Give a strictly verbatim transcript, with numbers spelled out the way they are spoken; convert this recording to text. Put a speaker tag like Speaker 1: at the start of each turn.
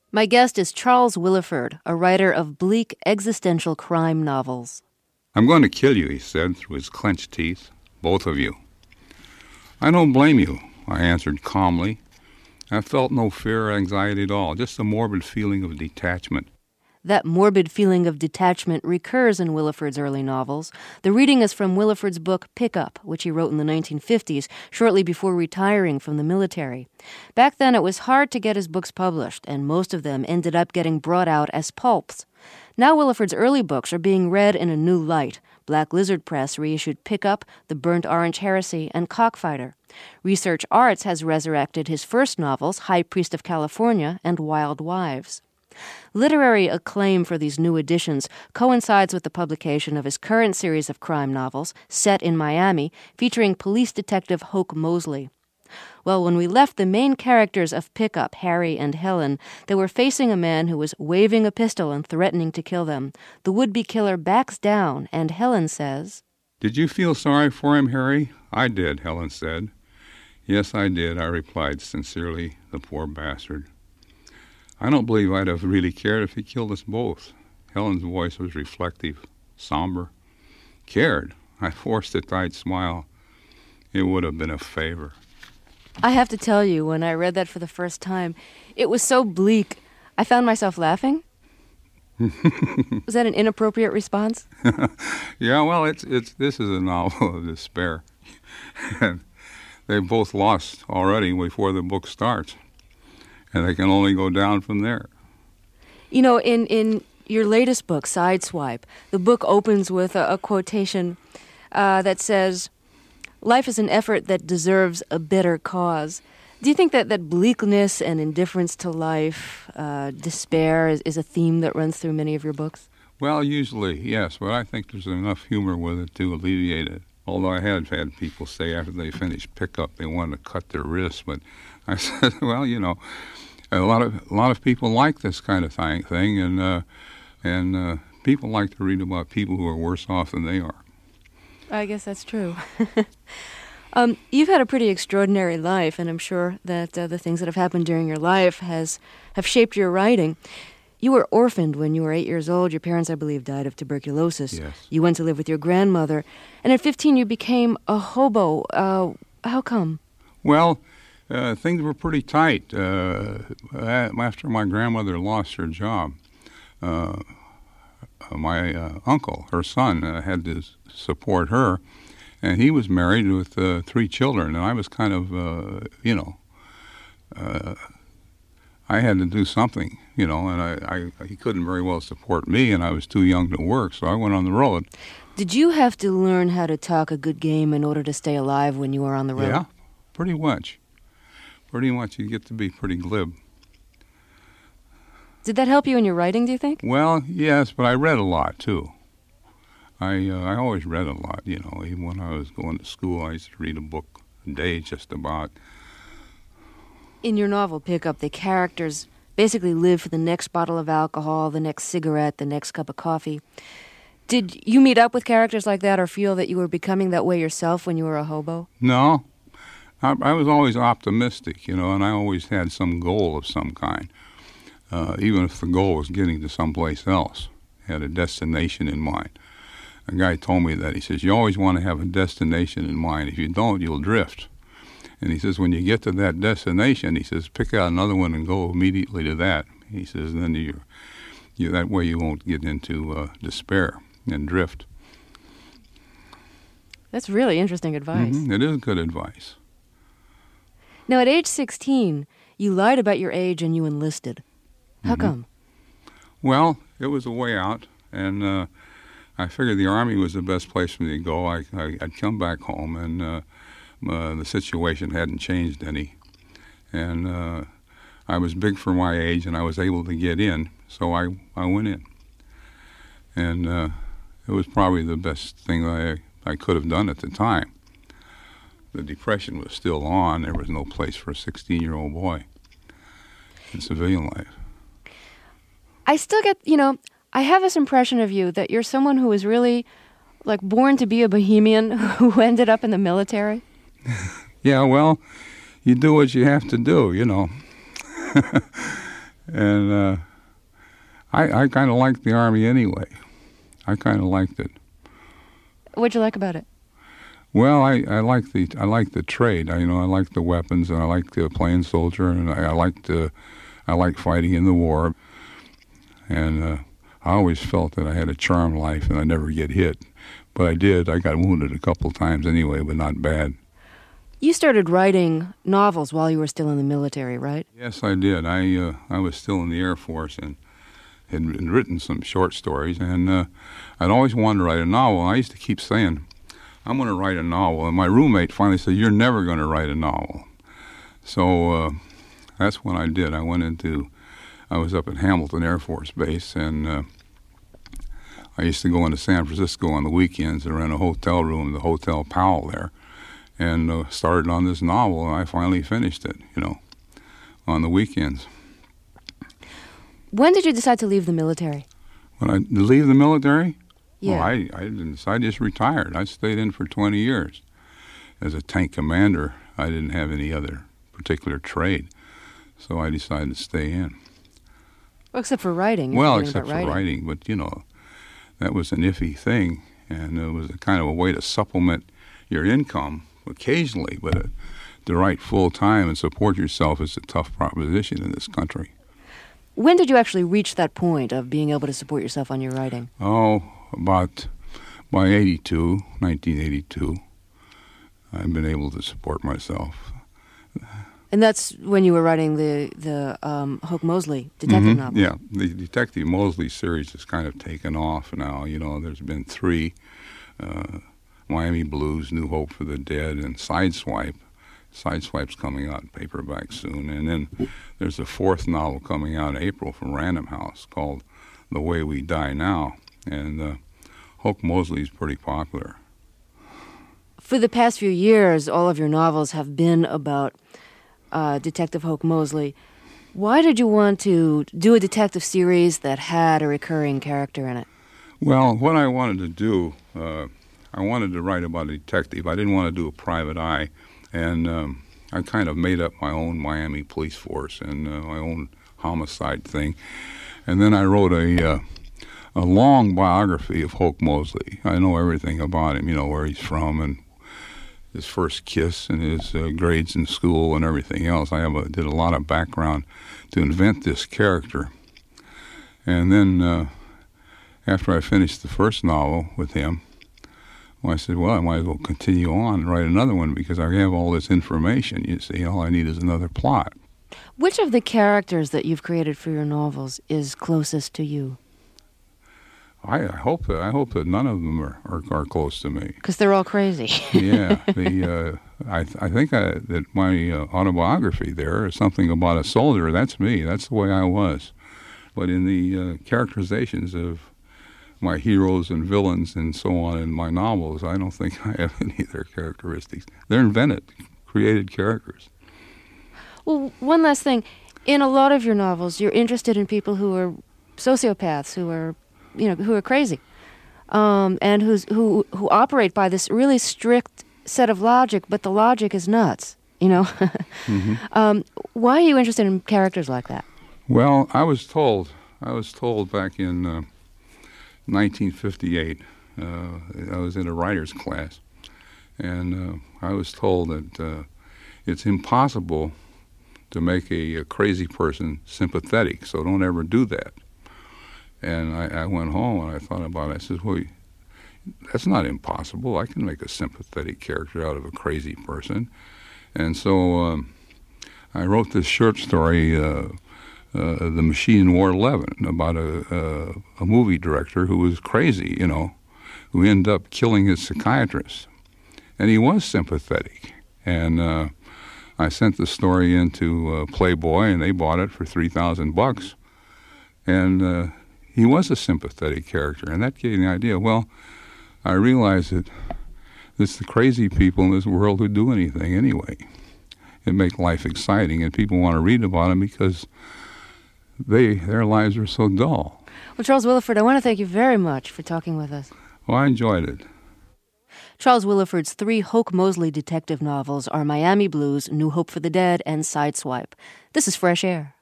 Speaker 1: My guest is Charles Willeford, a writer of bleak existential crime novels.
Speaker 2: "I'm going to kill you," he said through his clenched teeth, "both of you." "I don't blame you," I answered calmly. I felt no fear or anxiety at all, just a morbid feeling of detachment.
Speaker 1: That morbid feeling of detachment recurs in Willeford's early novels. The reading is from Willeford's book Pickup, which he wrote in the nineteen fifties, shortly before retiring from the military. Back then, it was hard to get his books published, and most of them ended up getting brought out as pulps. Now Willeford's early books are being read in a new light. Black Lizard Press reissued Pickup, The Burnt Orange Heresy, and Cockfighter. Research Arts has resurrected his first novels, High Priest of California and Wild Wives. Literary acclaim for these new editions coincides with the publication of his current series of crime novels, set in Miami, featuring police detective Hoke Mosley. Well, when we left the main characters of Pickup, Harry and Helen, they were facing a man who was waving a pistol and threatening to kill them. The would-be killer backs down, and Helen says,
Speaker 2: "Did you feel sorry for him, Harry?" "I did," Helen said. "Yes, I did," I replied sincerely, "the poor bastard. I don't believe I'd have really cared if he killed us both." Helen's voice was reflective, somber. "Cared?" I forced a tight smile. "It would have been a favor."
Speaker 1: I have to tell you, when I read that for the first time, it was so bleak. I found myself laughing. Was that an inappropriate response?
Speaker 2: Yeah, well, it's it's this is a novel of despair. And they both lost already before the book starts. And they can only go down from there.
Speaker 1: You know, in, in your latest book, Sideswipe, the book opens with a, a quotation uh, that says, "Life is an effort that deserves a better cause." Do you think that, that bleakness and indifference to life, uh, despair, is, is a theme that runs through many of your books?
Speaker 2: Well, usually, yes, but I think there's enough humor with it to alleviate it. Although I had had people say after they finished Pickup they wanted to cut their wrists, but I said, well, you know, a lot of a lot of people like this kind of thing, thing and uh, and uh, people like to read about people who are worse off than they are.
Speaker 1: I guess that's true. um, you've had a pretty extraordinary life, and I'm sure that uh, the things that have happened during your life has have shaped your writing. You were orphaned when you were eight years old. Your parents, I believe, died of tuberculosis.
Speaker 2: Yes.
Speaker 1: You went to live with your grandmother, and at fifteen you became a hobo. Uh, how come?
Speaker 2: Well, Uh, things were pretty tight. Uh, after my grandmother lost her job, uh, my uh, uncle, her son, uh, had to support her, and he was married with uh, three children, and I was kind of, uh, you know, uh, I had to do something, you know, and I, I he couldn't very well support me, and I was too young to work, so I went on the road.
Speaker 1: Did you have to learn how to talk a good game in order to stay alive when you were on the road?
Speaker 2: Yeah, pretty much. Pretty much, you get to be pretty glib.
Speaker 1: Did that help you in your writing, do you think?
Speaker 2: Well, yes, but I read a lot, too. I uh, I always read a lot, you know. Even when I was going to school, I used to read a book a day just about.
Speaker 1: In your novel, Pickup, the characters basically live for the next bottle of alcohol, the next cigarette, the next cup of coffee. Did you meet up with characters like that or feel that you were becoming that way yourself when you were a hobo?
Speaker 2: No. I, I was always optimistic, you know, and I always had some goal of some kind, uh, even if the goal was getting to someplace else. I had a destination in mind. A guy told me that. He says, you always want to have a destination in mind. If you don't, you'll drift. And he says, when you get to that destination, he says, pick out another one and go immediately to that. He says, then you, you that way you won't get into uh, despair and drift.
Speaker 1: That's really interesting advice.
Speaker 2: Mm-hmm. It is good advice.
Speaker 1: Now, at age sixteen, you lied about your age and you enlisted. How
Speaker 2: mm-hmm.
Speaker 1: come?
Speaker 2: Well, it was a way out, and uh, I figured the Army was the best place for me to go. I, I, I'd come back home, and uh, uh, the situation hadn't changed any. And uh, I was big for my age, and I was able to get in, so I, I went in. And uh, it was probably the best thing I, I could have done at the time. The Depression was still on. There was no place for a sixteen-year-old boy in civilian life.
Speaker 1: I still get, you know, I have this impression of you that you're someone who was really, like, born to be a bohemian who ended up in the military.
Speaker 2: Yeah, well, you do what you have to do, you know. And uh, I, I kind of liked the Army anyway. I kind of liked it.
Speaker 1: What'd you like about it?
Speaker 2: Well, I, I like the I like the trade. I, you know, I like the weapons, and I like the playing soldier, and I, I like the I like fighting in the war. And uh, I always felt that I had a charmed life, and I never get hit. But I did. I got wounded a couple times anyway, but not bad.
Speaker 1: You started writing novels while you were still in the military, right?
Speaker 2: Yes, I did. I uh, I was still in the Air Force and had written some short stories, and uh, I'd always wanted to write a novel. And I used to keep saying, I'm going to write a novel. And my roommate finally said, you're never going to write a novel. So uh, that's when I did. I went into, I was up at Hamilton Air Force Base, and uh, I used to go into San Francisco on the weekends and rent a hotel room, the Hotel Powell there, and uh, started on this novel, and I finally finished it, you know, on the weekends.
Speaker 1: When did you decide to leave the military?
Speaker 2: When I leave the military?
Speaker 1: Yeah.
Speaker 2: Well, I, I didn't. I just retired. I stayed in for twenty years as a tank commander. I didn't have any other particular trade, so I decided to stay in.
Speaker 1: Well, except for writing.
Speaker 2: Well, except
Speaker 1: for
Speaker 2: writing. writing, but you know, that was an iffy thing, and it was a kind of a way to supplement your income occasionally, but uh, to write full time and support yourself is a tough proposition in this country.
Speaker 1: When did you actually reach that point of being able to support yourself on your writing?
Speaker 2: Oh, about by eighty-two, nineteen eighty-two, I've been able to support myself.
Speaker 1: And that's when you were writing the the um, Hoke Mosley detective
Speaker 2: mm-hmm.
Speaker 1: novel.
Speaker 2: Yeah, the Detective Mosley series has kind of taken off now. You know, there's been three, uh, Miami Blues, New Hope for the Dead, and Sideswipe. Sideswipe's coming out in paperback soon. And then there's a fourth novel coming out in April from Random House called The Way We Die Now. And uh, Hoke Mosley's pretty popular.
Speaker 1: For the past few years, all of your novels have been about uh, Detective Hoke Mosley. Why did you want to do a detective series that had a recurring character in it?
Speaker 2: Well, what I wanted to do, uh, I wanted to write about a detective. I didn't want to do a private eye. And um, I kind of made up my own Miami police force and uh, my own homicide thing. And then I wrote a uh, a long biography of Hoke Mosley. I know everything about him, you know, where he's from and his first kiss and his uh, grades in school and everything else. I have a, did a lot of background to invent this character. And then uh, after I finished the first novel with him, well, I said, well, I might as well continue on and write another one because I have all this information. You see, all I need is another plot.
Speaker 1: Which of the characters that you've created for your novels is closest to you?
Speaker 2: I, I hope that I hope that none of them are, are, are close to me.
Speaker 1: Because they're all crazy.
Speaker 2: Yeah, the uh, I I think I, that my uh, autobiography there is something about a soldier. That's me. That's the way I was. But in the uh, characterizations of my heroes and villains and so on in my novels, I don't think I have any of their characteristics. They're invented, created characters.
Speaker 1: Well, one last thing. In a lot of your novels, you're interested in people who are sociopaths, who are, you know, who are crazy, um, and who's, who who operate by this really strict set of logic, but the logic is nuts, you know? mm-hmm. um, why are you interested in characters like that?
Speaker 2: Well, I was told, I was told back in Uh, nineteen fifty-eight, uh, I was in a writer's class, and uh, I was told that uh, it's impossible to make a, a crazy person sympathetic, so don't ever do that. And I, I went home and I thought about it. I said, well, that's not impossible. I can make a sympathetic character out of a crazy person. And so um, I wrote this short story, uh, Uh, The Machine Wore eleven, about a, a, a movie director who was crazy, you know, who ended up killing his psychiatrist. And he was sympathetic. And uh, I sent the story into uh, Playboy, and they bought it for three thousand bucks. And uh, he was a sympathetic character, and that gave me the idea. Well, I realized that it's the crazy people in this world who do anything anyway. It makes life exciting, and people want to read about them because They, their lives are so dull.
Speaker 1: Well, Charles Willeford, I want to thank you very much for talking with us.
Speaker 2: Well, I enjoyed it.
Speaker 1: Charles Willeford's three Hoke Mosley detective novels are Miami Blues, New Hope for the Dead, and Sideswipe. This is Fresh Air.